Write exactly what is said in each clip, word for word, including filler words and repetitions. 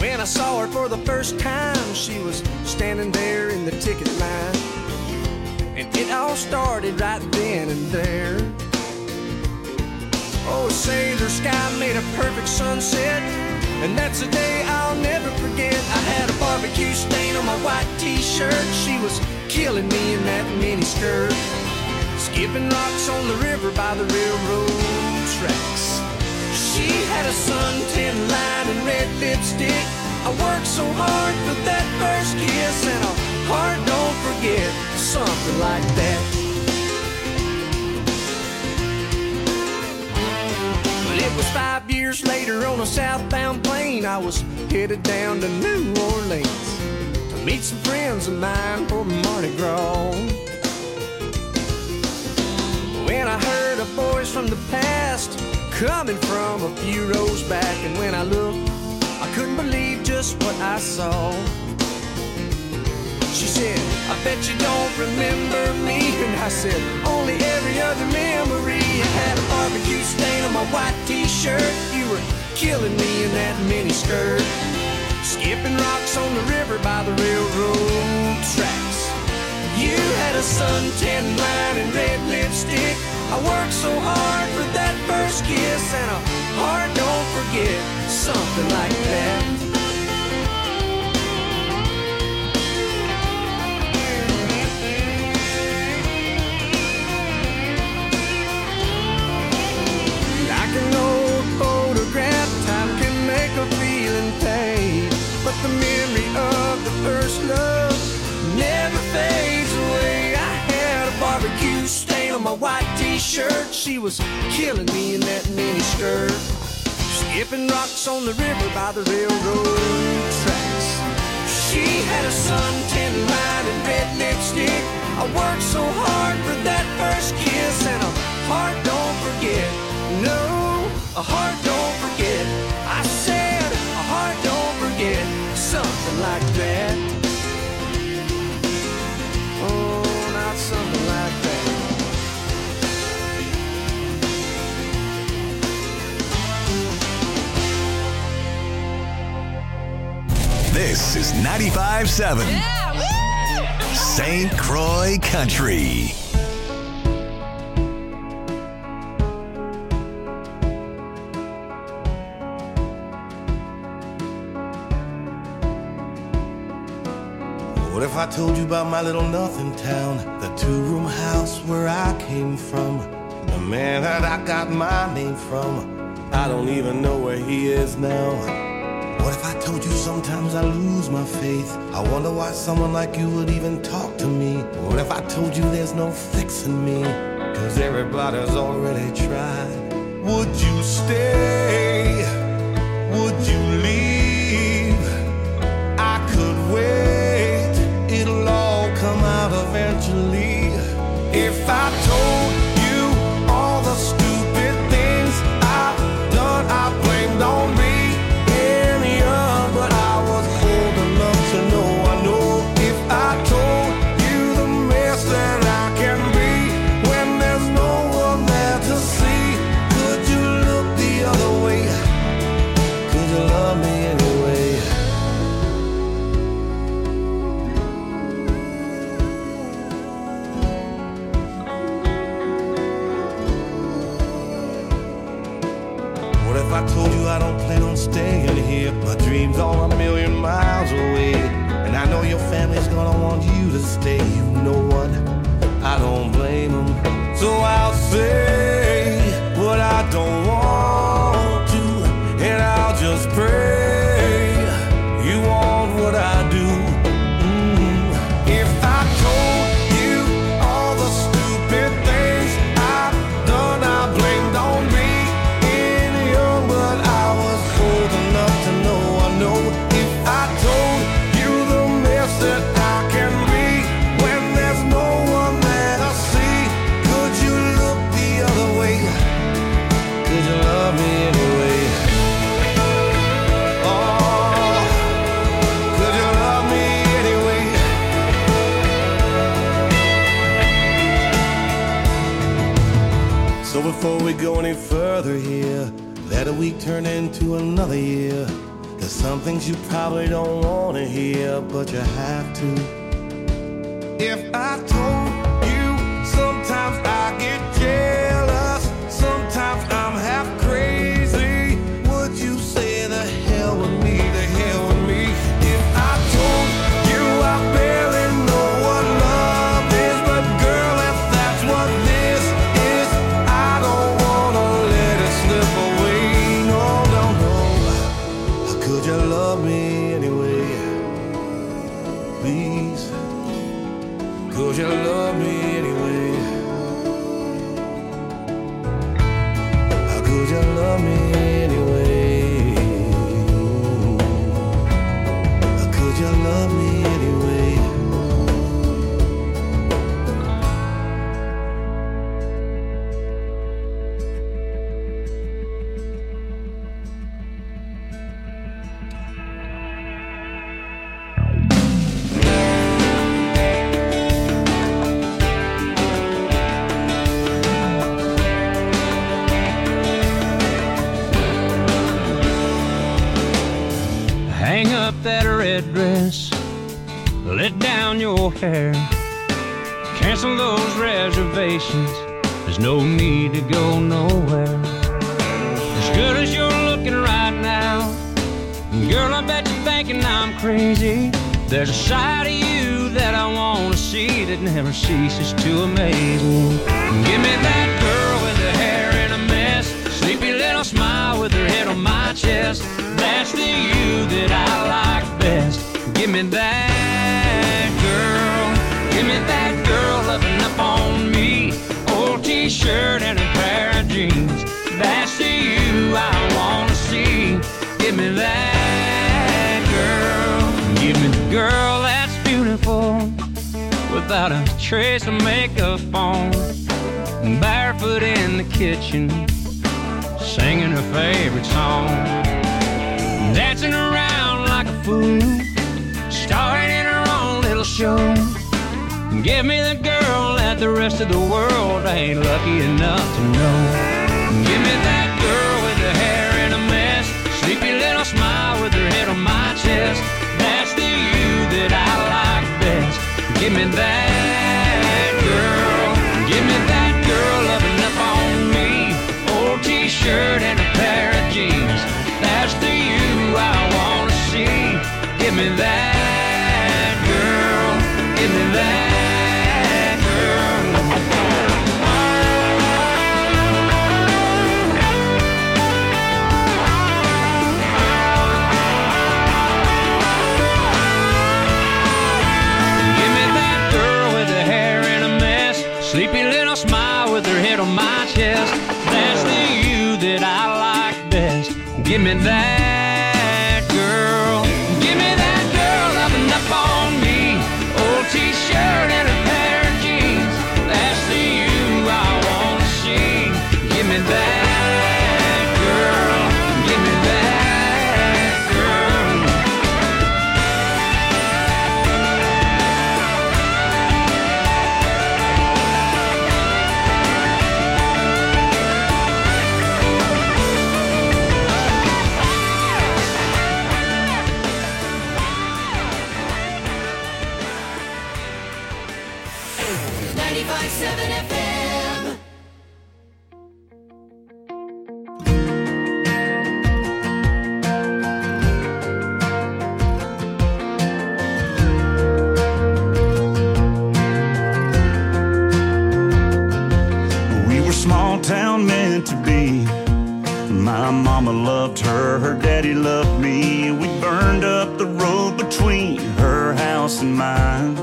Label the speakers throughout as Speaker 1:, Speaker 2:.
Speaker 1: When I saw her for the first time, she was standing there in the ticket line. And it all started right then and there. Oh, say, the sky made a perfect sunset, and that's a day I'll never forget. I had a barbecue stain on my white t-shirt. She was killing me in that miniskirt, skipping rocks on the river by the railroad tracks. She had a suntan line and red lipstick. I worked so hard for that first kiss, and a heart don't forget, something like that. But it was five years later on a southbound plane. I was headed down to New Orleans to meet some friends of mine for Mardi Gras. When I heard a voice from the past coming from a few rows back, and when I looked, I couldn't believe just what I saw. She said, I bet you don't remember me. And I said, only every other memory. I had a barbecue stain on my white t-shirt. You were killing me in that miniskirt, skipping rocks on the river by the railroad tracks. You had a suntan line and red lipstick. I worked so hard for that first kiss, and a heart don't forget, something like that. Like an old photograph, time can make a feeling fade, but the memory of the first love never fades away. I had a barbecue stain on my white t-shirt. She was killing me in that miniskirt, skipping rocks on the river by the railroad tracks. She had a suntan line and red lipstick. I worked so hard for that first kiss, and a heart don't forget. No, a heart don't forget. I said a heart don't forget, something like that. Oh, not something like that.
Speaker 2: This is ninety-five seven yeah, Saint Croix Country.
Speaker 3: What if I told you about my little nothing town, the two-room house where I came from, the man that I got my name from? I don't even know where he is now. What if I told you sometimes I lose my faith? I wonder why someone like you would even talk to me. What if I told you there's no fixing me, cause everybody's already tried? Would you stay? Would you leave? I could wait, it'll all come out eventually. If I told you all the stupid things I've done, I blamed on me. But I was old enough to know, I know. If I told you the mess that I can be when there's no one there to see, could you look the other way? Could you love me anyway? What if I told you I don't plan on staying here? My dreams are a million miles away, and I know your family's gonna want you to stay. You know what? I don't blame them. So I'll say what I don't want to, and I'll just pray you want what I do. Mm. If I told you all the stupid things I've done, I blamed on me. To know, I know. If I told you the mess that I can be when there's no one there to see, could you look the other way? Could you love me anyway? Oh, could you love me anyway? So before we go any further here, let a week turn into another year. There's some things you probably don't want to hear, but you have to. If I told you, sometimes I get jealous, sometimes I'm half crazy, would you say the hell with me, the hell with me? If I told you I barely know what love is, but girl, if that's what this is, I don't wanna let it slip away. No, no, no. How could you love me anyway? Please, could you love me anyway? How could you love me anyway? How could you love me anyway?
Speaker 4: Hang up that red dress, let down your hair, cancel those reservations, there's no need to go nowhere. As good as you're looking right now, girl, I bet you're thinking I'm crazy. There's a side of you that I want to see that never ceases to amaze me. Give me that girl with her hair in a mess, sleepy little smile with her head on my chest. That's the you that I like best. Give me that girl. Give me that girl loving up on me. Old t-shirt and a pair of jeans. That's the you I want to see. Give me that girl. Give me the girl that's beautiful, without a trace of makeup on, barefoot in the kitchen, singing her favorite song, dancing around like a fool, starring in her own little show. Give me the girl that the rest of the world ain't lucky enough to know. Give me that girl with her hair in a mess, sleepy little smile with her head on my chest. That's the you that I like best. Give me that girl. Give me that girl loving up on me. Old t-shirt and a pair of jeans. That's the you I want to see. Give me that girl. Give me that girl. Give me that girl with her hair in a mess, sleepy little smile with her head on my chest. That's the you that I like best. Give me that girl. Give me that girl loving up on me. Old t-shirt and a pair of jeans. That's the you I want to see. Give me that girl. Give me that girl.
Speaker 5: ninety-five point seven F M.
Speaker 6: We were small town meant to be. My mama loved her, her daddy loved me. We burned up the road between her house and mine.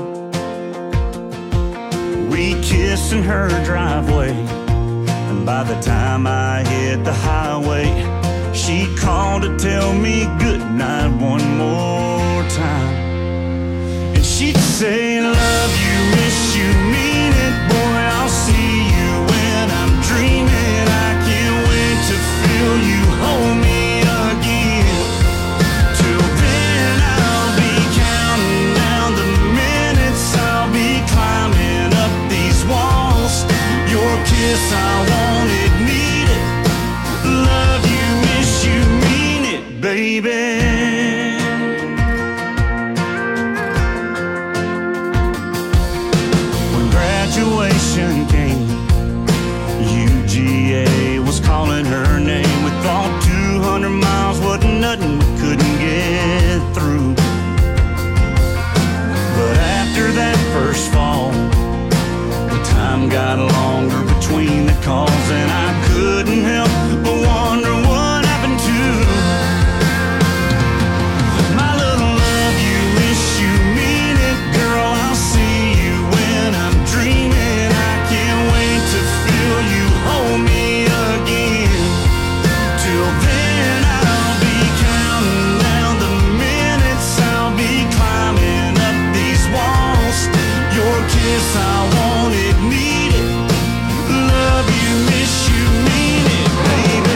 Speaker 6: We kissed in her driveway, and by the time I hit the highway, she called to tell me goodnight one more time. And she'd say, love you, miss you, mean it, boy, I'll see you when I'm dreaming. I can't wait to feel you hold me again. Till then I'll be counting down the minutes, I'll be climbing up these walls. Your kiss I wanted, need it. Love you, miss you, mean it, baby. baby. When graduation came, U G A was calling her name. We thought two hundred miles wasn't nothing we couldn't get through. But after that first fall, the time got longer between the calls, and I couldn't help but wonder what happened to my little love. You wish you mean it, girl. I'll see you when I'm dreaming. I can't wait to feel you hold me again. Till then I'll be counting down the minutes. I'll be climbing up these walls. Your kiss I wanted, needed. Love you, miss you, mean it, baby.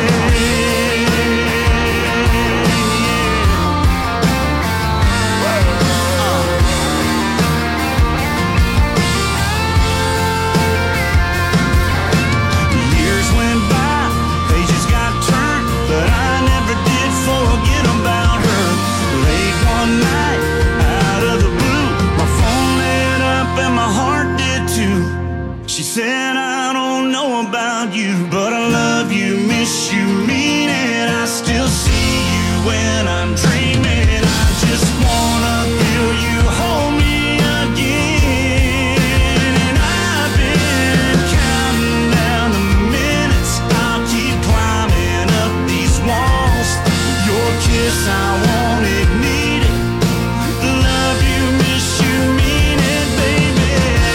Speaker 6: Years went by, pages got turned, but I never did forget about her. Late one night, out of the blue, my phone lit up and my heart did too. She said, I don't know about you, but I love you, miss you, mean it. I still see you when I'm dreaming. I just wanna feel you hold me again. And I've been counting down the minutes. I'll keep climbing up these walls. Your kiss I wanted, needed. Love you, miss you, mean it, baby.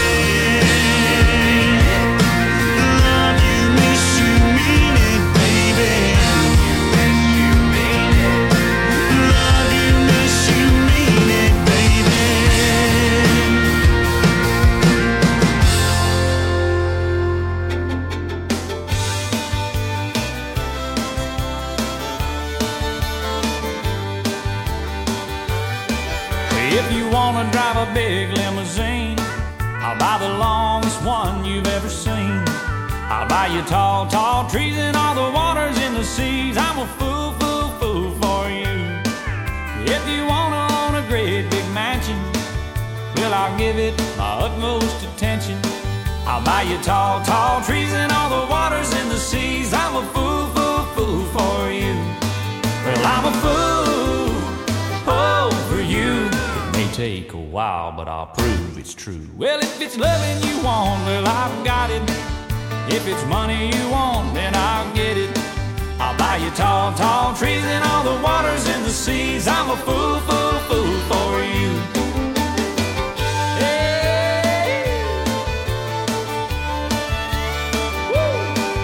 Speaker 6: Love you, miss you, mean it, baby. Love you, miss you, mean it, baby.
Speaker 7: If you wanna drive a big limousine, I'll buy the longest one you've ever seen. I'll buy you tall, tall trees and all the waters in the seas. I'm a fool, fool, fool for you. If you wanna own a great big mansion, well, I'll give it my utmost attention. I'll buy you tall, tall trees and all the waters in the seas. I'm a fool, fool, fool for you. Well, I'm a fool, oh, for you. It may take a while, but I'll prove it's true. Well, if it's loving you want, well, I've got it. If it's money you want, then I'll get it. I'll buy you tall, tall trees and all the waters in the seas. I'm a fool, fool, fool for you. Hey. Woo.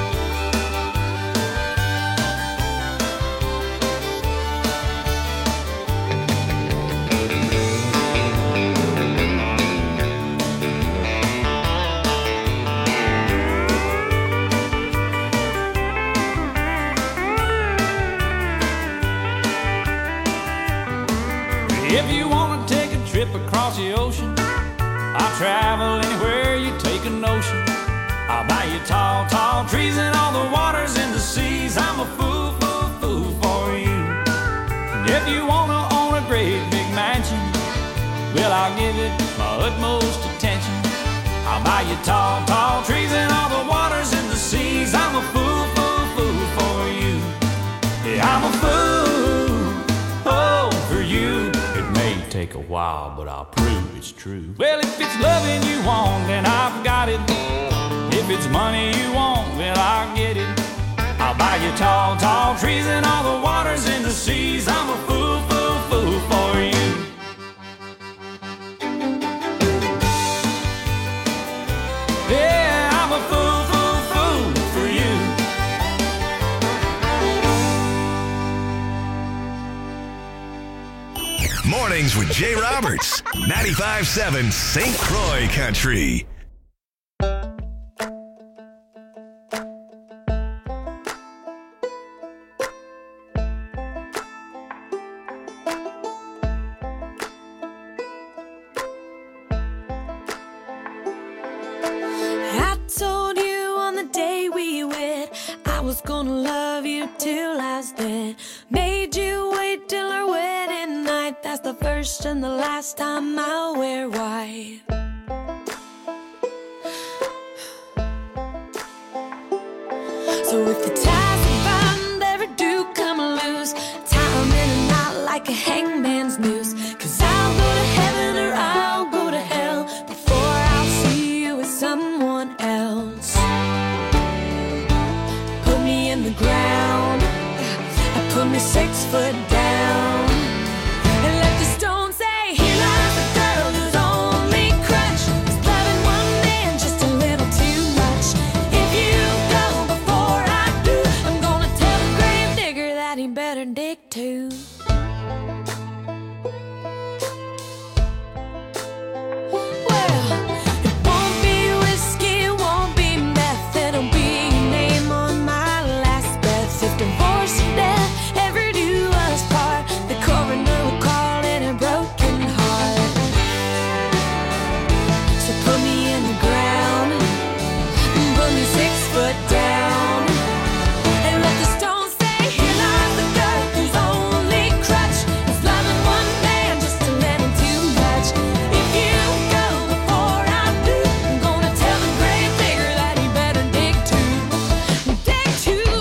Speaker 7: If you wanna take a trip across the ocean, I'll travel anywhere you take a notion. I'll buy you tall, tall trees and all the waters in the seas. I'm a fool, fool, fool for you. If you wanna own a great big mansion, well, I'll give it my utmost attention. I'll buy you tall, tall trees and all the waters in the seas. I'm a fool, fool, fool for you. Yeah, I'm a fool, oh, for you. It may take a while, but I'll prove it's true. Well, if it's loving you want, then I've got it. If it's money you want, well, I'll get it. I'll buy you tall, tall trees and all the waters in the seas. I'm a fool, fool, fool for you. Yeah, I'm a fool, fool, fool for you.
Speaker 2: Mornings with Jay Roberts, ninety-five seven Saint Croix Country.
Speaker 8: I told you on the day we wed I was gonna love you till I was dead. Made you wait till That's the first and the last time I'll wear white. So if the ties are bound ever do come loose, tie 'em in a knot like a hangman's noose. 'Cause I'll go to heaven or I'll go to hell before I'll see you with someone else. Put me in the ground, put me six foot down, and let the stone say, here lies a girl whose only crutch is loving one man just a little too much. If you go before I do, I'm gonna tell the grave digger that he better dig too. Well, it won't be whiskey, it won't be meth, it'll be your name on my last breath. If divorce or death ever do us part, the coroner will call it a broken heart. So put me in the ground, put me six foot down, and let the stone say, here lies the girl whose only crutch is loving one man just a little too much. If you go before I do, I'm gonna tell the grave digger that he better dig too, dig too.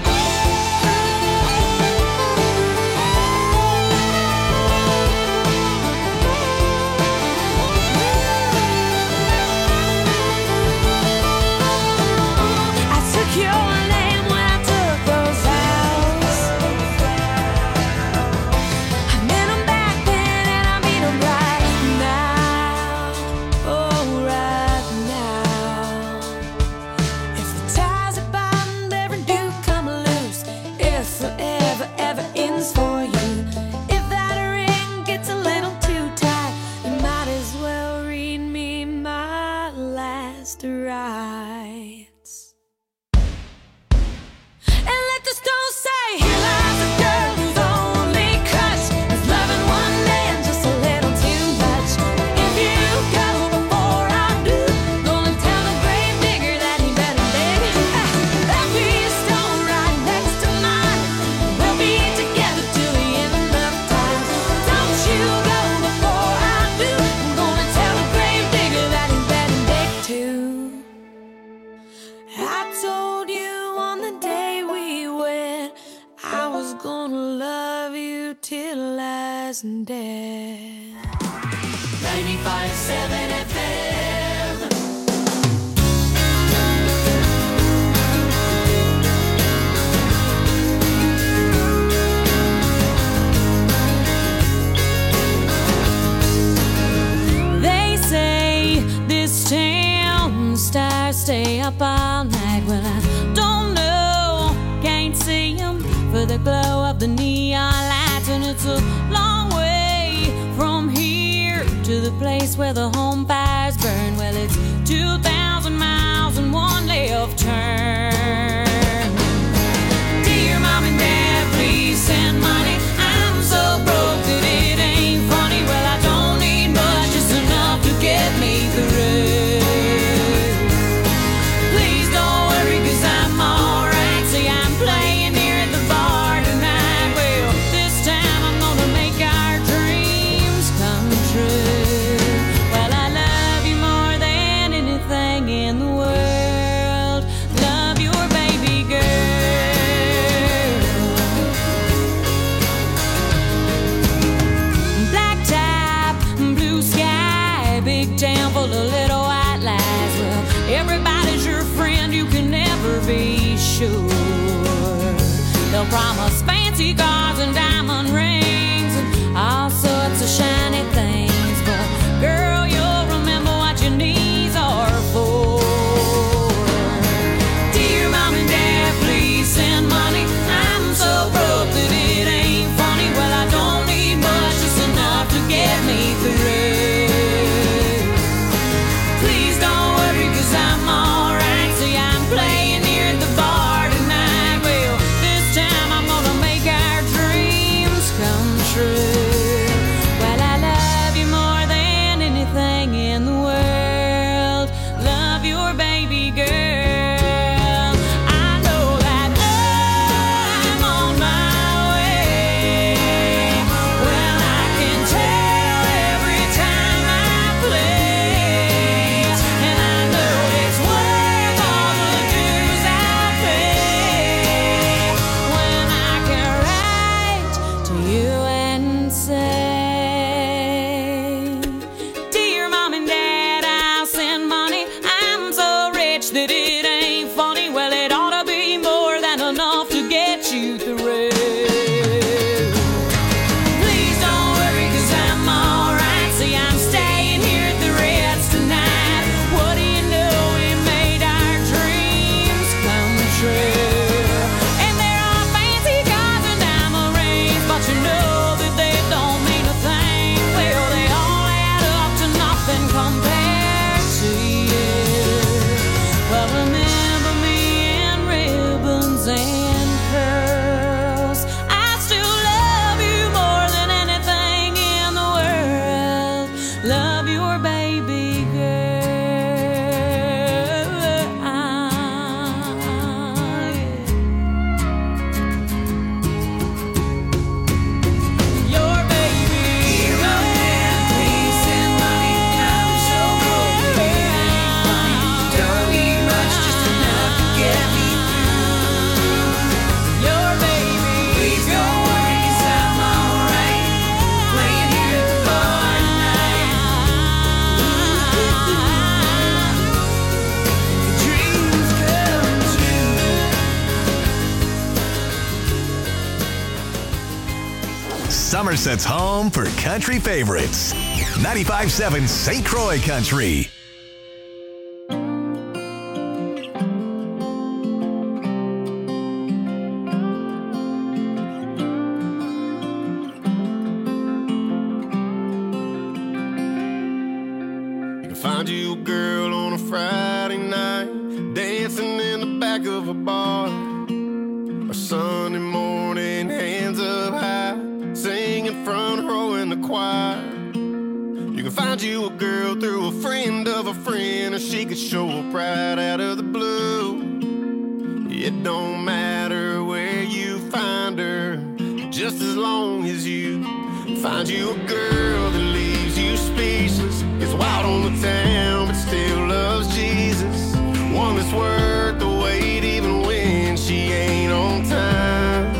Speaker 8: I took your name when I took those vows. I meant 'em back then and I mean 'em right now. Oh, right now. If the ties are bound ever do come loose, if forever ever ends for you, if that ring gets a little too tight, you might as well read me my last rites. And let the stone say, here lies a girl whose only crutch is loving one man just a little too much. If you go before I do, gonna tell the grave digger that he better dig. There'll be a stone right next to mine. We'll be together till the end of time. Don't you go before I do, I'm gonna tell the grave digger that he better dig too. I told you on the day we wed, I was gonna love you till last dead.
Speaker 5: ninety-five seven F M.
Speaker 8: They say this town stars stay up all night. Well, I don't know, can't see 'em for the glow of the neon lights. And it's a long way from here to the place where the home fires burn. Well, it's two thousand miles and one left turn. Dear mom and dad, please send money. I'm so broke that it ain't funny. Well, I don't need much, just enough to get me through. Please don't worry, 'cause I'm alright. See, I'm playing here at the bar tonight. Well, this time I'm gonna make our dreams come true. Well, I love you more than anything in the world. Love your baby girl. Black top, blue sky, big town full of little white lies. Well, everybody's your friend, you can never be sure. They'll promise fancy cars and diamond rings and all sorts of shiny things, but girl, you'll remember what your knees are for. Dear mom and dad, please send money. I'm so broke that it ain't funny. Well, I don't need much, just enough to get me through. Please don't worry, 'cause I'm alright. See, I'm playing here at the bar tonight. Well, this time I'm gonna make our dreams to you and say, dear mom and dad, I'll send money. I'm so rich that it ain't funny. Well, it ought to be more than enough to get you through. Please don't worry, 'cause I'm alright. See, I'm staying here at the Ritz tonight. What do you know? We made our dreams come true. And there are fancy cars and diamond rings, but you know that they don't mean a thing. Well, they all add up to nothing compared to you. Well, remember me in ribbons and curls. I still love you more than anything in the world. Love your baby girl. Your baby girl. Please send money. I'm so broke. It ain't funny. Don't need much, just enough to get me through. Your baby. Please don't worry, 'cause I'm alright. Playing here at the bar tonight. Dreams come true.
Speaker 2: Somerset's home for country favorites. ninety-five point seven Saint Croix Country.
Speaker 3: You can find you a girl on a Friday night, dancing in the back of a bar. Or Sunday morning, hands up high, singing front row in the choir. You can find you a girl through a friend of a friend, or she could show up right out of the blue. It don't matter where you find her, just as long as you find you a girl that leaves you speechless. Gets wild on the town, but still loves Jesus. One that's worth the wait, even when she ain't on time.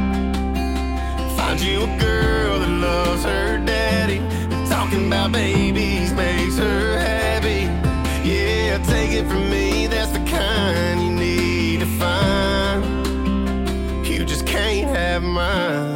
Speaker 3: Find you a girl that loves her daddy, talking about babies makes her happy. Yeah, take it from me, that's the kind you need to find. You just can't have mine.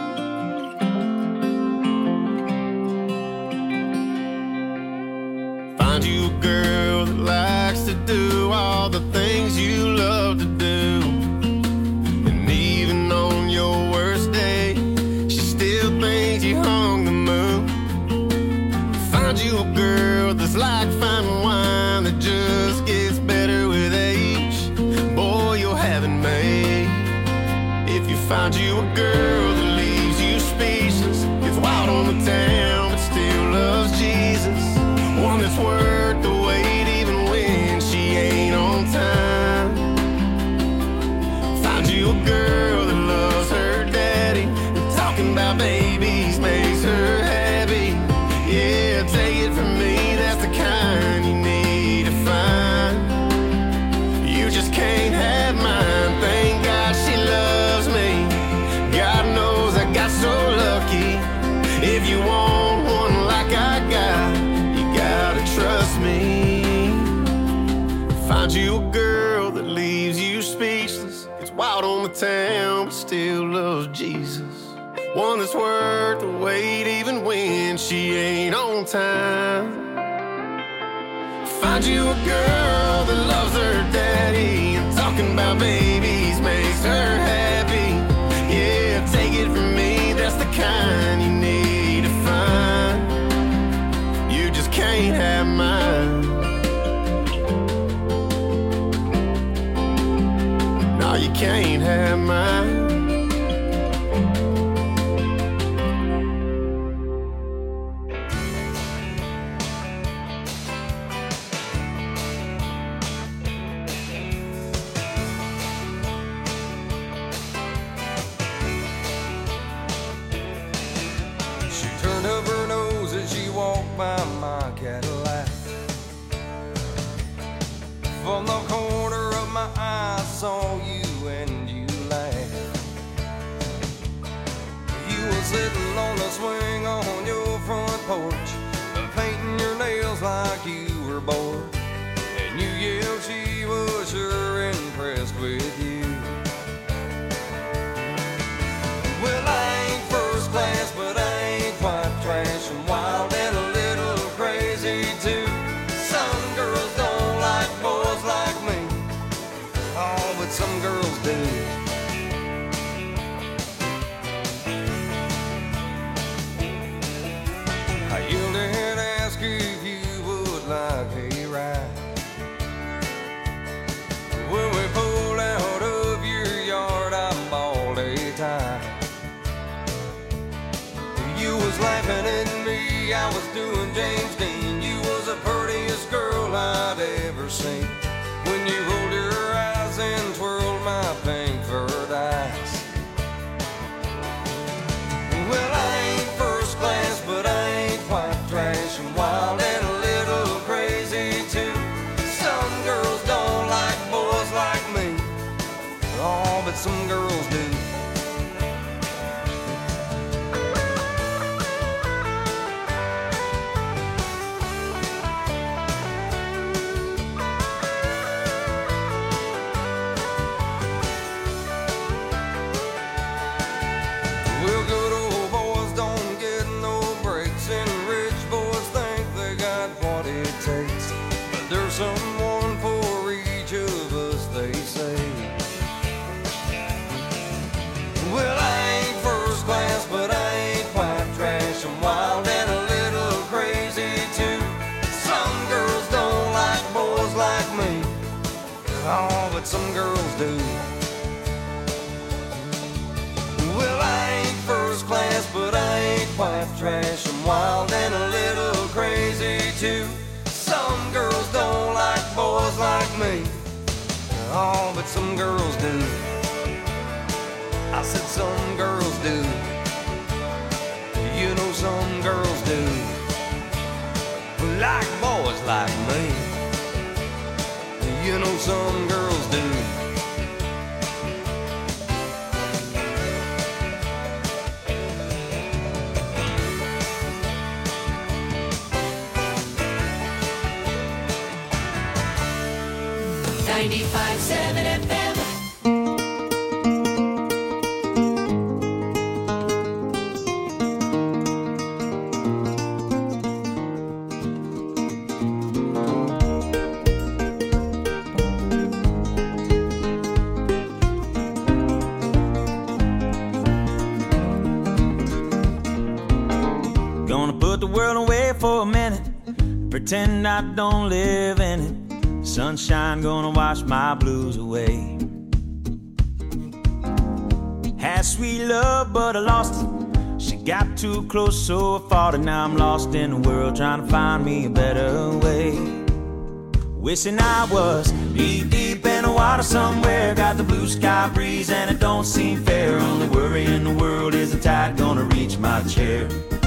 Speaker 3: Find you a girl that likes to do all the things you love to do. And even on your worst day, she still thinks you hung the moon. Find you a girl that's like fine wine that just gets better with age. Boy, you'll have it made. If you find you a girl that leaves you speechless, gets wild on the town, but still loves Jesus. One that's worth the wait, even when she ain't on time. Find you a girl that loves her daddy, and talking about babies makes her happy. Yeah, take it from me, that's the kind you need to find. You just can't have mine. Thank God she loves me. God knows I got so lucky. If you want one like I got, you gotta trust me. Find you a girl that leaves you speechless. It's wild on the town, but still loves Jesus. One that's worth the wait, even when she ain't on time. Find you a girl that loves her daddy, and talking about babies makes her happy. Yeah, take it from me, that's the kind you need to find. You just can't have mine. No, you can't have mine.
Speaker 1: By my Cadillac. From the corner of my eye I saw you and you laughed. You
Speaker 3: You were sitting on the swing on your front porch, painting your nails like you were bored. And you yelled she was sure impressed with you. Well, I ain't first class, but I ain't quite trash. I'm wild and a little crazy too. Some girls don't like boys like me. Oh, but some girls do. I yelled and asked if you would like a ride. When we pulled out of your yard, I'm bald a tie. You was laughing at me, I was doing James Dean. You was the prettiest girl I'd ever seen. When you rolled your eyes and twirled my pink furred eyes. Well, I ain't first class, but I ain't quite trash. I'm wild and a little crazy too. Some girls don't like boys like me. Oh, but some girls do. Well, good old boys don't get no breaks, and rich boys think they got what it takes. But there's someone for each of us, they say. Well, I ain't first class, but I ain't quite trash. I'm wild and a little crazy too. Some girls don't like boys like me. Oh, but some girls do. Well, I ain't first class, but I ain't quite trash. I'm wild and a little crazy too. Some girls don't like boys like me. Oh, but some girls do. I said some girls do. You know some girls do. Like boys like me. You know some girls do.
Speaker 5: ninety-five seven F M.
Speaker 6: Gonna put the world away for a minute, pretend I don't live in it. Sunshine gonna wash my blues away. Had sweet love, but I lost it. She got too close, so I fought it. Now I'm lost in the world, trying to find me a better way. Wishing I was deep, deep in the water somewhere. Got the blue sky breeze and it don't seem fair. Only worry in the world is the tide gonna reach my chair.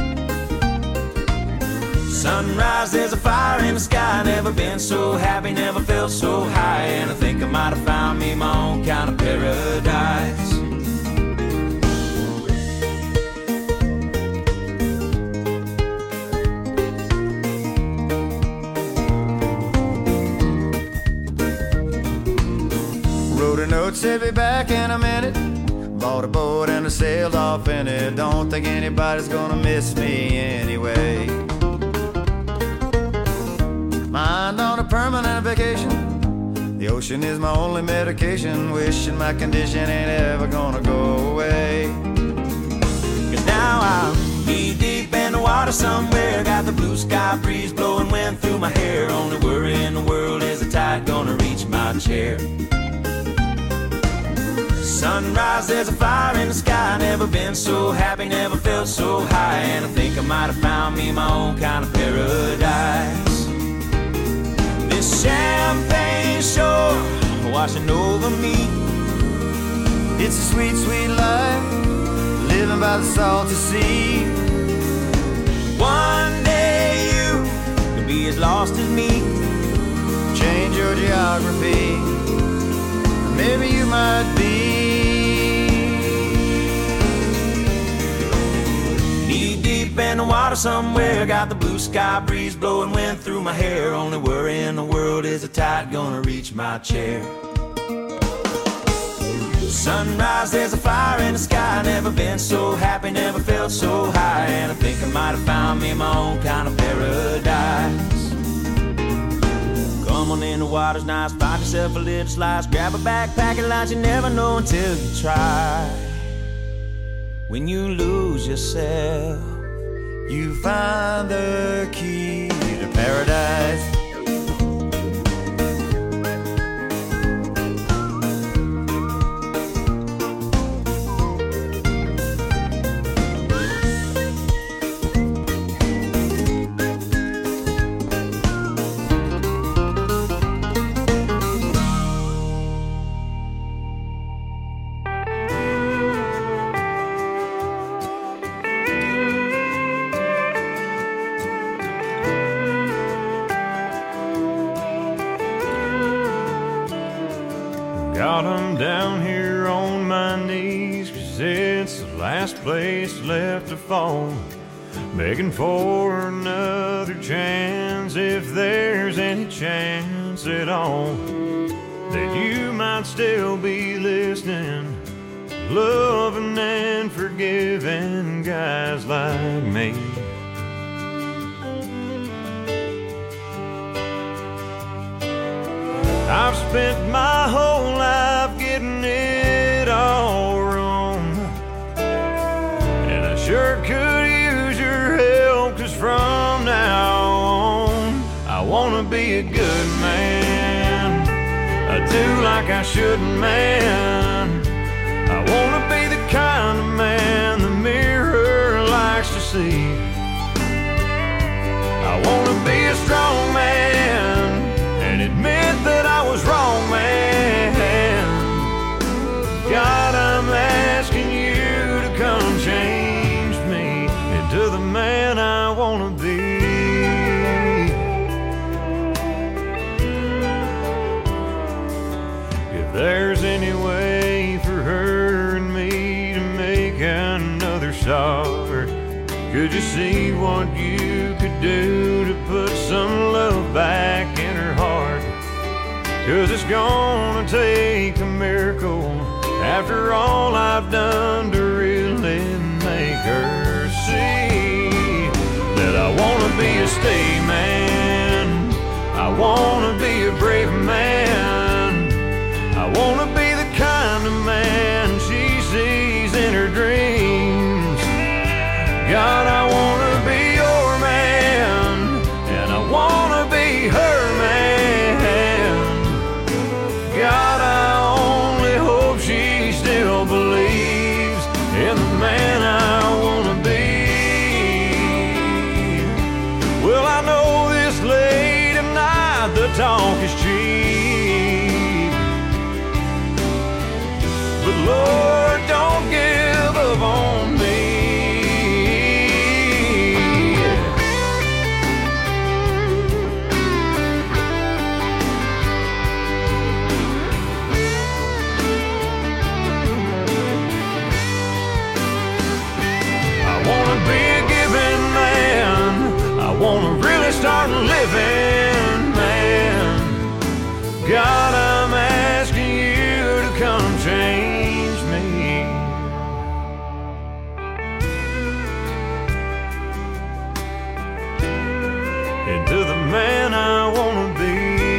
Speaker 6: Sunrise, there's a fire in the sky. Never been so happy, never felt so high. And I think I might have found me my own kind of paradise.
Speaker 9: Wrote a note, said be back in a minute. Bought a boat and I sailed off in it. Don't think anybody's gonna miss me anyway. Mind on a permanent vacation. The ocean is my only medication. Wishing my condition ain't ever gonna go away.
Speaker 6: Cause now I'm knee deep in the water somewhere. Got the blue sky breeze blowing wind through my hair. Only worry in the world is the tide gonna reach my chair. Sunrise, there's a fire in the sky. Never been so happy, never felt so high. And I think I might have found me my own kind of paradise. This champagne shore washing over me.
Speaker 9: It's a sweet, sweet life, living by the salty sea.
Speaker 6: One day you could be as lost as me.
Speaker 9: Change your geography, maybe you might be.
Speaker 7: in the water somewhere. Got the blue sky breeze blowing wind through my hair. Only worry in the world is the tide gonna reach my chair. Sunrise, there's a fire in the sky. Never been so happy, never felt so high. And I think I might have found me my own kind of paradise. Come on in, the water's nice. Find yourself a little slice. Grab a backpack and lunch. You never know until you try. When you lose yourself,
Speaker 9: you find the key to paradise.
Speaker 10: Got 'em down here on my knees, 'cause it's the last place left to fall. Begging for another chance, if there's any chance at all, that you might still be listening, loving and forgiving guys like me. I've spent my whole life getting it all wrong, and I sure could use your help, 'cause from now on I wanna be a good man. I do like I shouldn't, man. I wanna be the kind of man the mirror likes to see. I wanna be a strong man and admit that I was wrong, man. God, I'm asking you to come change me into the man I wanna be. If there's any way for her and me to make another start, could you see what you could do to put some love back in her heart? 'Cause it's gonna take a miracle after all I've done to really make her see that I wanna be a stay man. I wanna be a brave man. I wanna be the kind of man she sees in her dreams. God, I wanna be your man, and I wanna be her man. God, I only hope she still believes in the man I wanna be. Well, I know this late at night the talk is cheap, but Lord, don't give up on me. Wanna really start living, man. God, I'm asking you to come change me into the man I wanna be.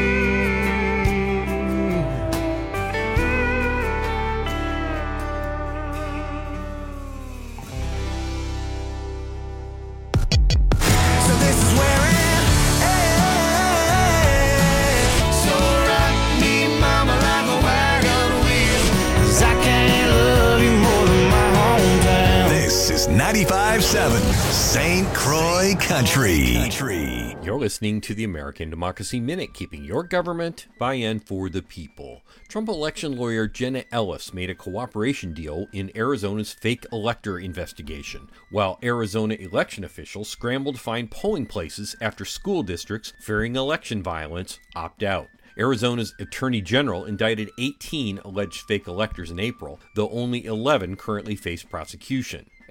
Speaker 2: ninety-five seven Saint Croix Country. Country.
Speaker 11: You're listening to the American Democracy Minute, keeping your government by and for the people. Trump election lawyer Jenna Ellis made a cooperation deal in Arizona's fake elector investigation, while Arizona election officials scrambled to find polling places after school districts fearing election violence opt out. Arizona's Attorney General indicted eighteen alleged fake electors in April, though only eleven currently face prosecution.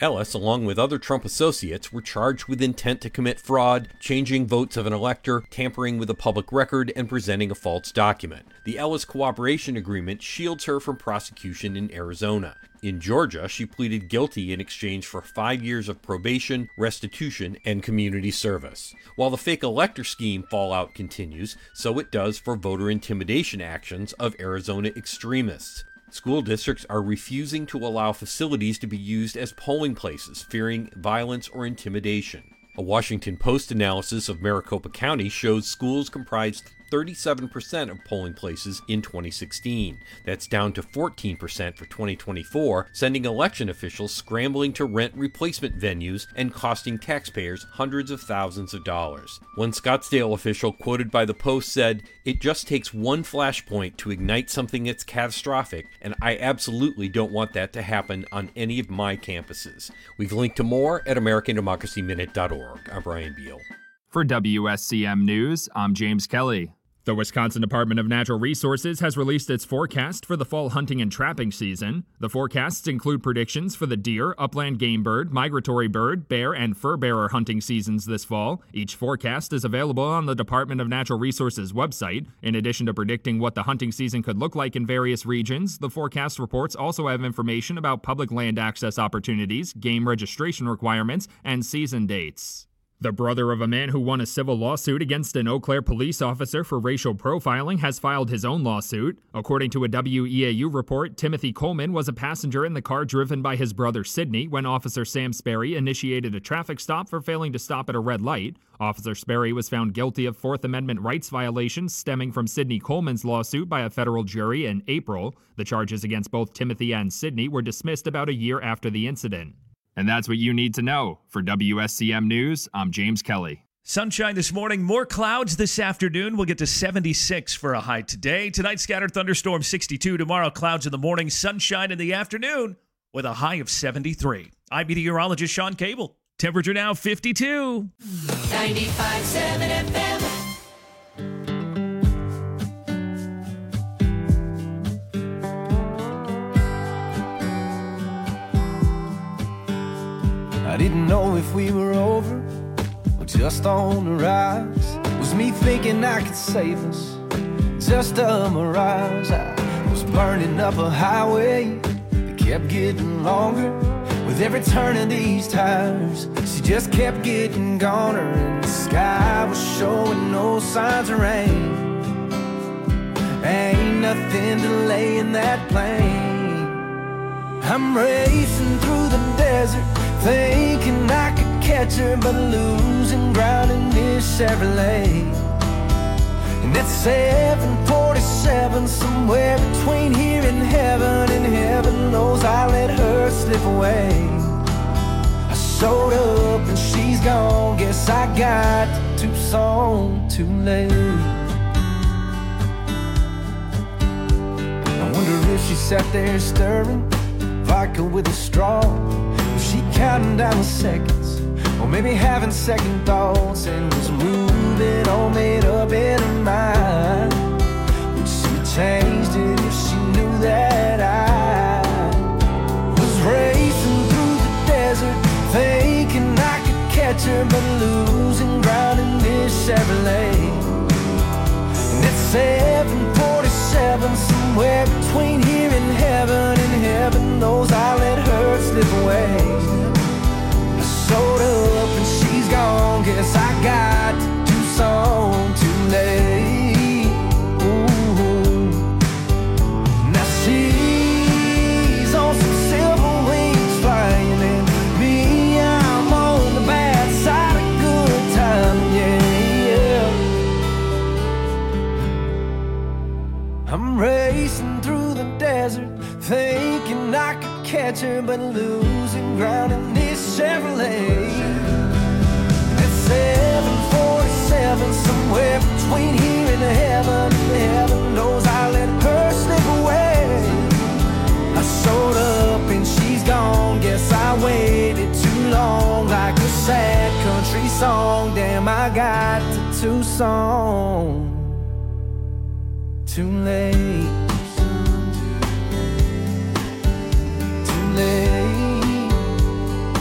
Speaker 11: Ellis, along with other Trump associates, were charged with intent to commit fraud, changing votes of an elector, tampering with a public record, and presenting a false document. The Ellis cooperation agreement shields her from prosecution in Arizona. In Georgia, she pleaded guilty in exchange for five years of probation, restitution, and community service. While the fake elector scheme fallout continues, so it does for voter intimidation actions of Arizona extremists. School districts are refusing to allow facilities to be used as polling places, fearing violence or intimidation. A Washington Post analysis of Maricopa County shows schools comprised thirty-seven percent of polling places in twenty sixteen. That's down to fourteen percent for twenty twenty-four, sending election officials scrambling to rent replacement venues and costing taxpayers hundreds of thousands of dollars. One Scottsdale official quoted by the Post said, "It just takes one flashpoint to ignite something that's catastrophic, and I absolutely don't want that to happen on any of my campuses." We've linked to more at American Democracy Minute dot org. I'm Brian Beal.
Speaker 12: For W S C M News, I'm James Kelly. The Wisconsin Department of Natural Resources has released its forecast for the fall hunting and trapping season. The forecasts include predictions for the deer, upland game bird, migratory bird, bear, and fur bearer hunting seasons this fall. Each forecast is available on the Department of Natural Resources website. In addition to predicting what the hunting season could look like in various regions, the forecast reports also have information about public land access opportunities, game registration requirements, and season dates. The brother of a man who won a civil lawsuit against an Eau Claire police officer for racial profiling has filed his own lawsuit. According to a W E A U report, Timothy Coleman was a passenger in the car driven by his brother Sidney when Officer Sam Sperry initiated a traffic stop for failing to stop at a red light. Officer Sperry was found guilty of Fourth Amendment rights violations stemming from Sidney Coleman's lawsuit by a federal jury in April. The charges against both Timothy and Sidney were dismissed about a year after the incident. And that's what you need to know. For W S C M News, I'm James Kelly.
Speaker 13: Sunshine this morning, more clouds this afternoon. We'll get to seventy-six for a high today. Tonight, scattered thunderstorms, sixty-two. Tomorrow, clouds in the morning, sunshine in the afternoon with a high of seventy-three. I'm meteorologist Sean Cable. Temperature now fifty-two.
Speaker 5: ninety-five point seven F M.
Speaker 1: I didn't know if we were over or just on the rise. Was me thinking I could save us, just a mirage. I was burning up a highway that kept getting longer. With every turn of these tires, she just kept getting goner. And the sky was showing no signs of rain. Ain't nothing delaying that plane. I'm racing through the desert, thinking I could catch her, but losing ground in this Chevrolet. And at seven forty-seven, somewhere between here and heaven, and heaven knows I let her slip away. I showed up and she's gone, guess I got to Tucson too late. I wonder if she sat there stirring vodka with a straw. Was she counting down the seconds, or maybe having second thoughts, and was moving all made up in her mind? Would she have changed it if she knew that I was racing through the desert, thinking I could catch her, but losing ground in this Chevrolet? And at seven forty-seven, somewhere between here and heaven, and heaven knows I let her slip away. I showed up and she's gone, guess I got to Tucson too late. Ooh. Now she's on some silver wings flying, and me, I'm on the bad side of good time, yeah, yeah. I'm racing through the desert, thinking I could catch her, but losing ground in this Chevrolet. At seven forty-seven, somewhere between here and heaven, heaven knows I let her slip away. I showed up and she's gone, guess I waited too long, like a sad country song. Damn, I got to Tucson too late. Too late.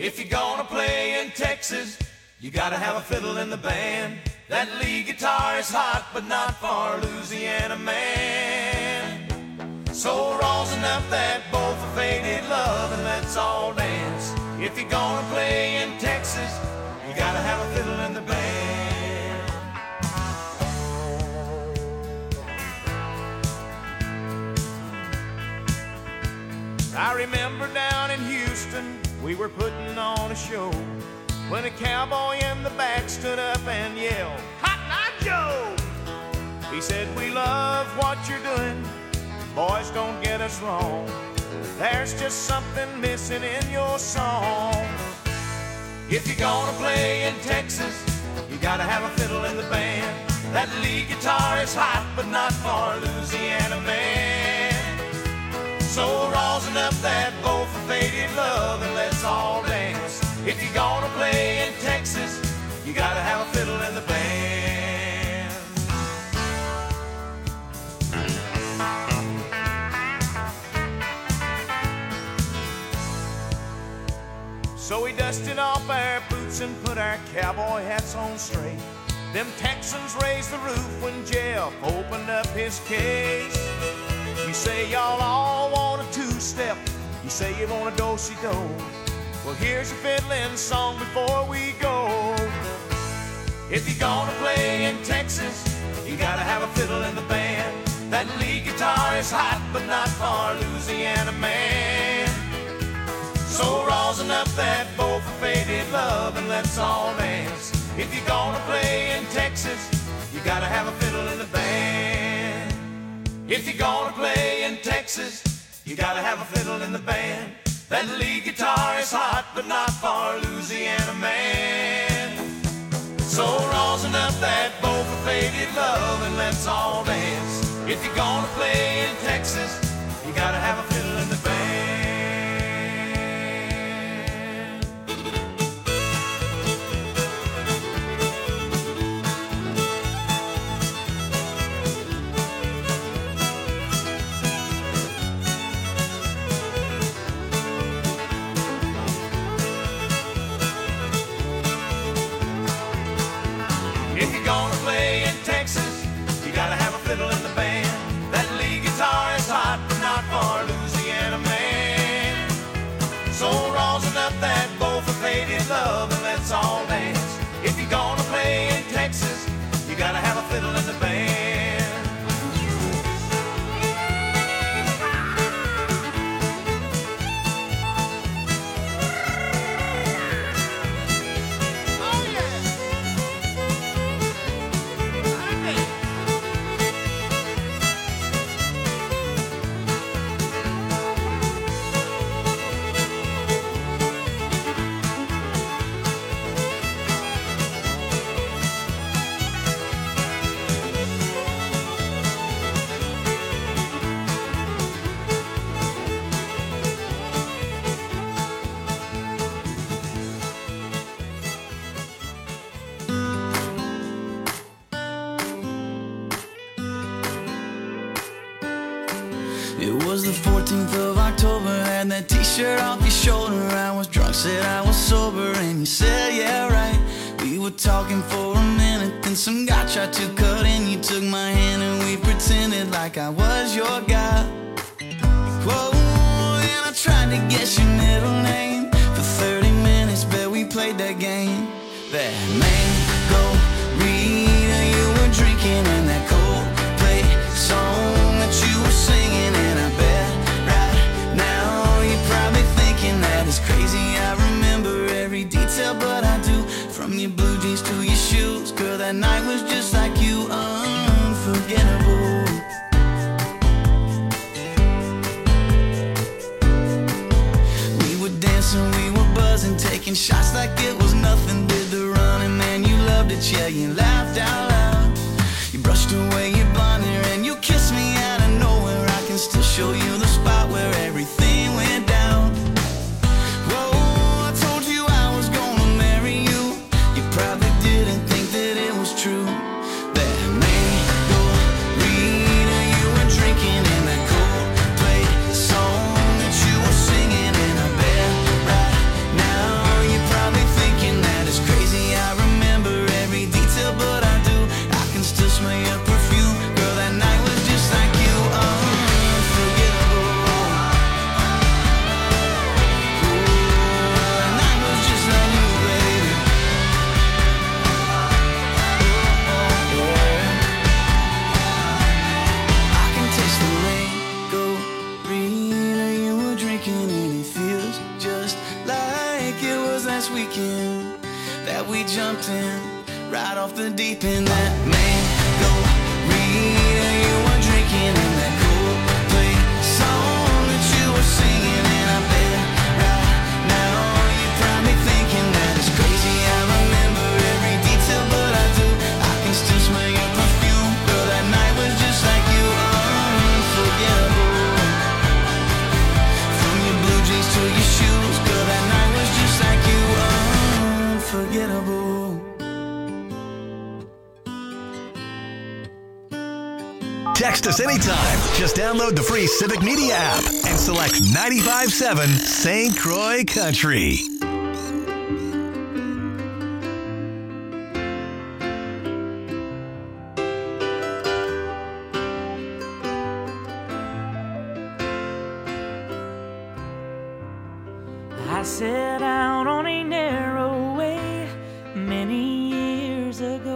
Speaker 1: If you're gonna play in Texas, you gotta have a fiddle in the band. That lead guitar is hot, but not for Louisiana man. So rosin up that bowl for faded love and let's all dance. If you're gonna play in Texas, you gotta have a fiddle in the band. I remember down in Houston, we were putting on a show when a cowboy in the back stood up and yelled, "Cotton Eye Joe!" He said, "We love what you're doing, boys, don't get us wrong. There's just something missing in your song. If you're gonna play in Texas, you gotta have a fiddle in the band. That lead guitar is hot, but not for Louisiana man. So rosin up that bowl for faded love and let's all dance. If you're gonna play in Texas, you gotta have a fiddle in the band." So we dusted off our boots and put our cowboy hats on straight. Them Texans raised the roof when Jeff opened up his case. You say y'all all want a two-step, you say you want a do-si-do. Well, here's a fiddling song before we go. If you're gonna play in Texas, you gotta have a fiddle in the band. That lead guitar is hot, but not for Louisiana man. So rosin up that bowl for faded love and let's all dance. If you're gonna play in Texas, you gotta have a fiddle in the band. If you're gonna play in Texas, you gotta have a fiddle in the band. That lead guitar is hot, but not for Louisiana man. So rosin up that bowl for faded love and let's all dance. If you're gonna play in Texas, you gotta have a fiddle in the band. If you're gonna play in Texas, you gotta have a fiddle in the band. That lead guitar is hot, but not for Louisiana man. So rosin up that bowl for faded love and let's all dance. If you're gonna play in Texas, you gotta have a fiddle in the band.
Speaker 14: It was the fourteenth of October, had that t-shirt off your shoulder. I was drunk, said I was sober, and you said, yeah, right. We were talking for a minute, then some guy tried to cut in. You took my hand and we pretended like I was your guy. Whoa, and I tried to guess your middle name. For thirty minutes, bet we played that game. That mango Rita you were drinking, and that Coldplay song that you were singing. And I bet right now you're probably thinking that it's crazy I remember every detail, but I do. From your blue jeans to your shoes, girl, that night was just like you, unforgettable. We were dancing, we were buzzing, taking shots like it was nothing. Did the running, man, you loved it, yeah, you laughed out loud. You brushed away your blonde hair and you kissed me out of nowhere. I can still show you the spot where everything went down. Whoa, I told you I was gonna marry you. You probably didn't think that it was true. That mango Rita you were drinking, and that Coldplay song that you were singing. And I bet right now jumped in right off the deep end. That mango Rita you were drinking in that Coldplay song that you were singing, and I bet right now you're probably thinking that it's crazy. I remember every detail, but I do. I can still smell your perfume, girl. That night was just like you, unforgettable. From your blue jeans to your shoes, girl. That night was just like you, unforgettable.
Speaker 2: Text us anytime. Just download the free Civic Media app and select ninety-five point seven Saint Croix Country.
Speaker 15: I set out on a narrow way many years ago,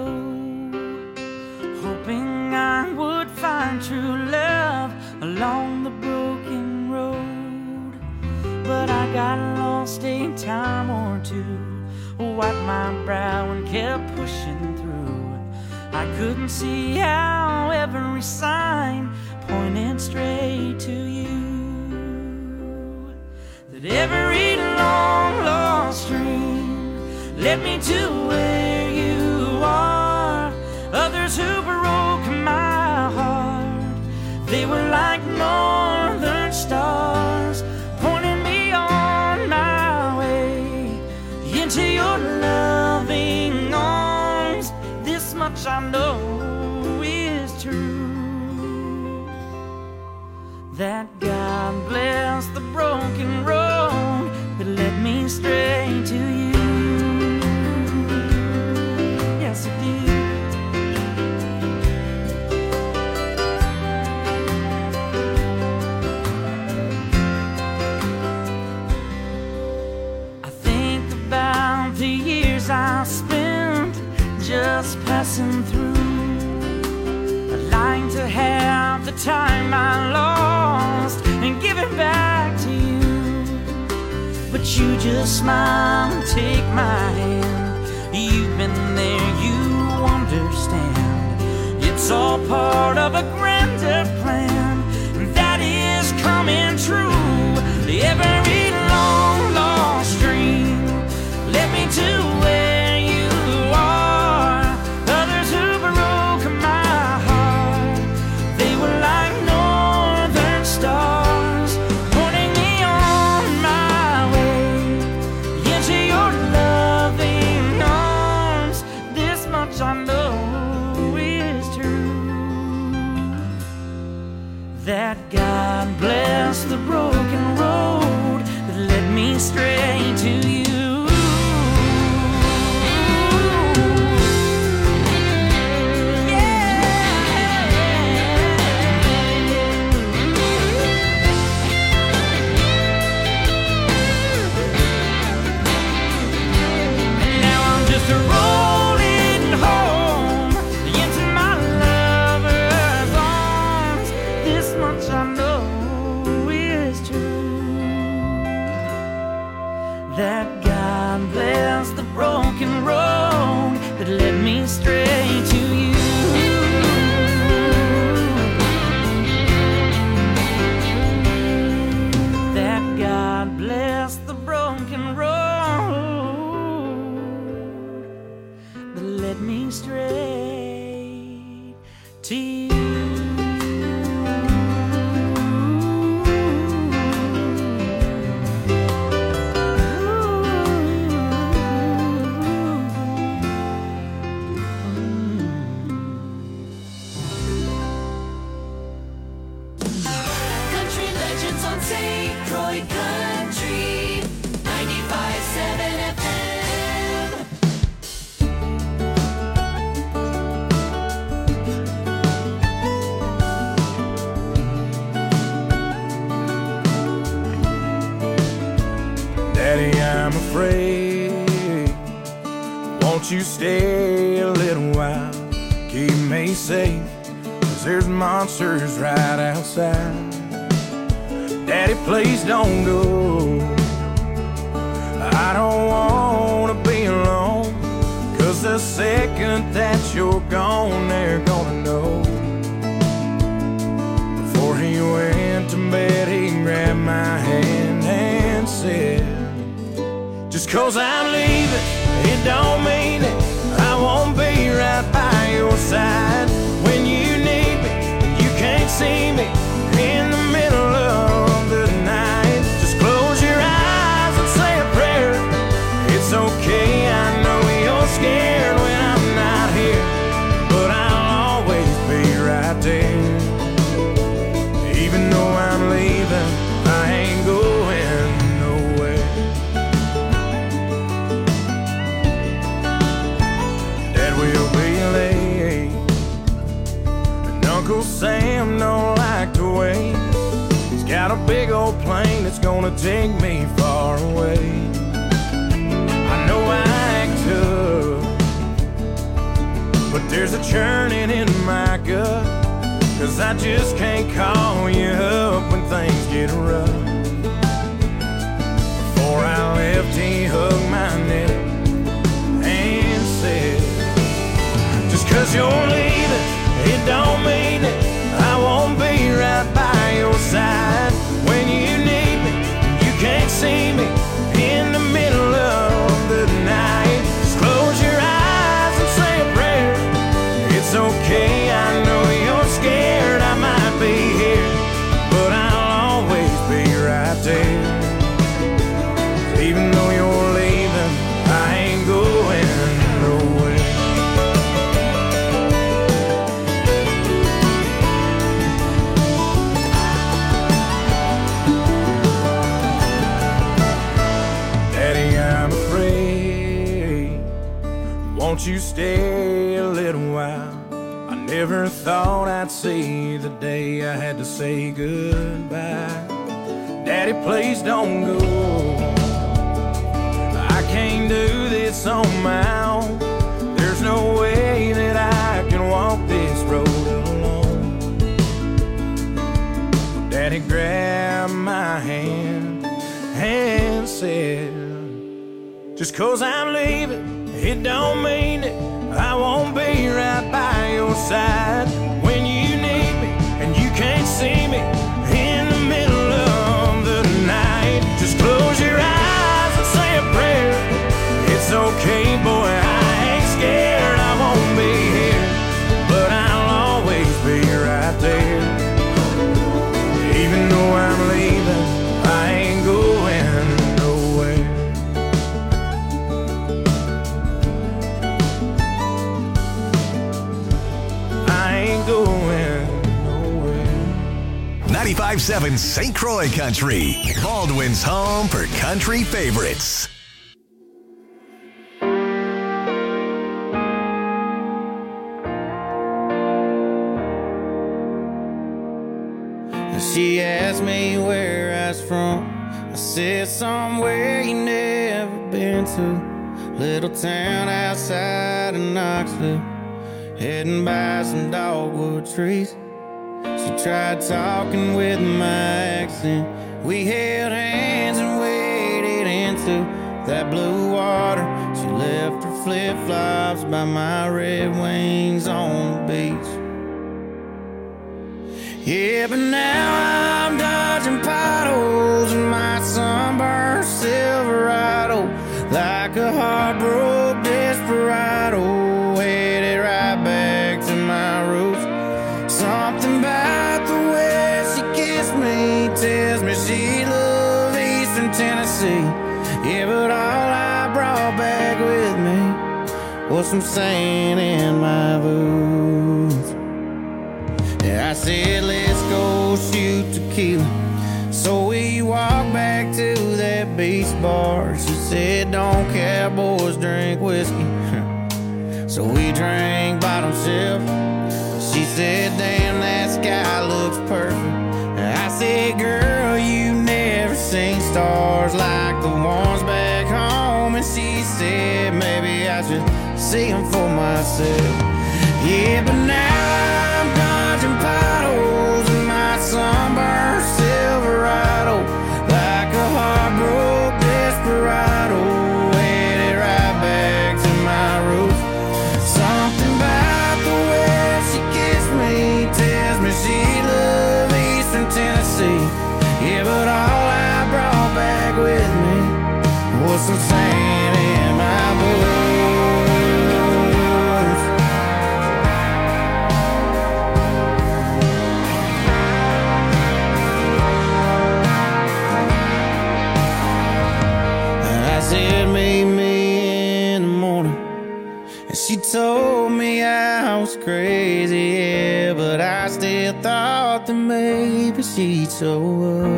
Speaker 15: hoping I would find true love along the broken road. But I got lost a time or two, wiped my brow and kept pushing through. I couldn't see how every sign pointed straight to you. That every long lost dream led me to where you are. Others who broke my heart, they were like northern stars, pointing me on my way into your loving arms. This much I know is true, that God bless the broken road that led me straight to you. Yes, it did. I think about the years I spent just passing through, lying to have the time I lost and give it back to you. But you just smile and take my hand. You've been there, you understand. It's all part of a grander plan that is coming true. Every long lost dream led me to where you are. Others who broke my heart, they were like northern stars, pointing me on my way into your loving arms. This much I know is true, that God bless the broken road that led me straight to you. That God bless the broken road that led me straight to you. That God bless the broken road that led me straight to you.
Speaker 5: Saint Croix Country, ninety-five point seven F M.
Speaker 3: Daddy, I'm afraid. Won't you stay a little while? Keep me safe, 'cause there's monsters right outside. Daddy, please don't go. I don't wanna be alone,
Speaker 1: second that you're gone, they're gonna know. Before he went to bed, he grabbed my hand and said, just 'cause I'm leaving, it don't mean it. I won't be right by your side. When you need me, you can't see me in the middle of the night. Just close your eyes and say a prayer. It's okay, I know you're scared when I'm not here, but I'll always be right there. Even though I'm leaving, I ain't going nowhere. Dad will be late, and Uncle Sam don't like to wait. He's got a big old plane that's gonna take me far away. I know I act tough, but there's a churning in my gut, 'cause I just can't call you up when things get rough. Before I left, he hugged my neck and said, just 'cause you're leaving, it don't mean it. I won't be right by your side. When you need me, you can't see me in the middle of the night. Just close your eyes and say a prayer. It's okay, I know you're scared, I might be here, but I'll always be right there. Even though you're leaving, I ain't going nowhere. Daddy, I'm afraid, won't you stay a little while? I never thought I'd see the day I had to say goodbye. Daddy, please don't go. I can't do this on my own. There's no way that I can walk this road alone. Daddy grabbed my hand and said, just 'cause I'm leaving, it don't mean it. I won't be right by your side. When you need me and you can't see me in the middle of the night. Just close your eyes and say a prayer. It's okay, boy, I ain't scared. I won't be here, but I'll always be right there. Even though I'm leaving, I ain't going nowhere. Going nowhere.
Speaker 2: ninety-five point seven Saint Croix Country, Baldwin's home for country favorites.
Speaker 9: She asked me where I was from. I said somewhere you never been to. Little town outside of Knoxville, heading by some dogwood trees. She tried talking with my accent. We held hands and waded into that blue water. She left her flip-flops by my Red Wings on the beach. Yeah, but now I'm dodging potholes in my sunburned Silverado, like a heartbroken desperado, headed right back to my roots. Something about the way she kissed me tells me she loved Eastern Tennessee. Yeah, but all I brought back with me was some sand in my boots. Yeah, I said, let's go shoot tequila. So we walked back to that beach bar. She said, don't cowboys drink whiskey. So we drank bottom shelf. She said, damn, that sky looks perfect. I said, girl, you've never seen stars like the ones back home. And she said, maybe I should see them for myself. Yeah, but now I'm dodging potholes in my sunburned Silverado, like a heartbroken desperado, headed right back to my roots. some sand in my boots. I said meet me in the morning, and she told me I was crazy, yeah, but I still thought that maybe she'd show up.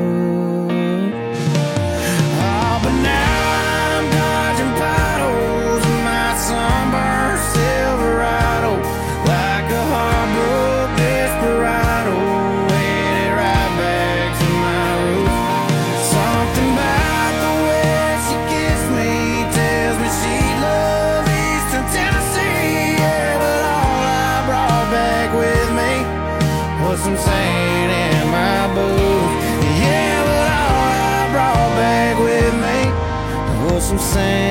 Speaker 9: Oh, but now I'm dodging potholes in my sunburned Silverado, like a heartbroken desperado, headed right back to my roots. Something about the way she gives me tells me she loves Eastern Tennessee, yeah, but all I brought back with me was some sand in my boots. Yeah, but all I brought back with me was some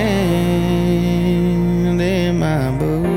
Speaker 9: sand in my boots.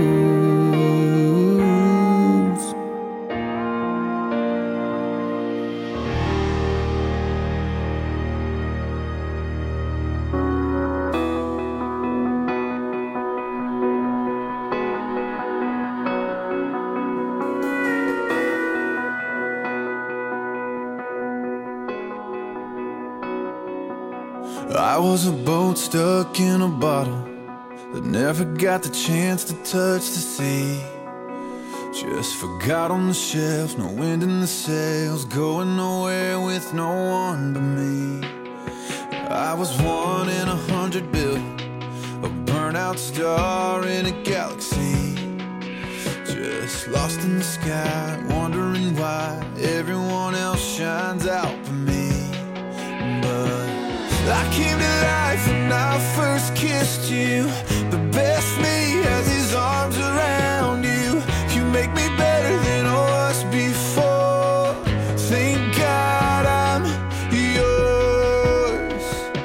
Speaker 16: I was a boat stuck in a bottle that never got the chance to touch the sea. Just forgot on the shelf, no wind in the sails, going nowhere with no one but me. I was one in a hundred billion, a burnout star in a galaxy, just lost in the sky, wondering why everyone else shines out for me. But I came to life when I first kissed you. The best me has his arms around you. You make me better than I was before. Thank God I'm yours.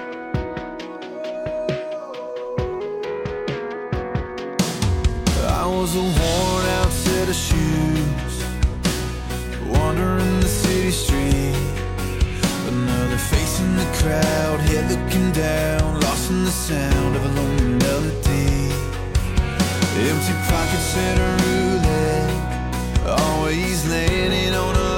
Speaker 16: I was a worn out set of shoes, wandering the city street. Another face in the crowd, head looking down, lost in the sound of a lonely melody. Empty pockets and a roulette, always landing on a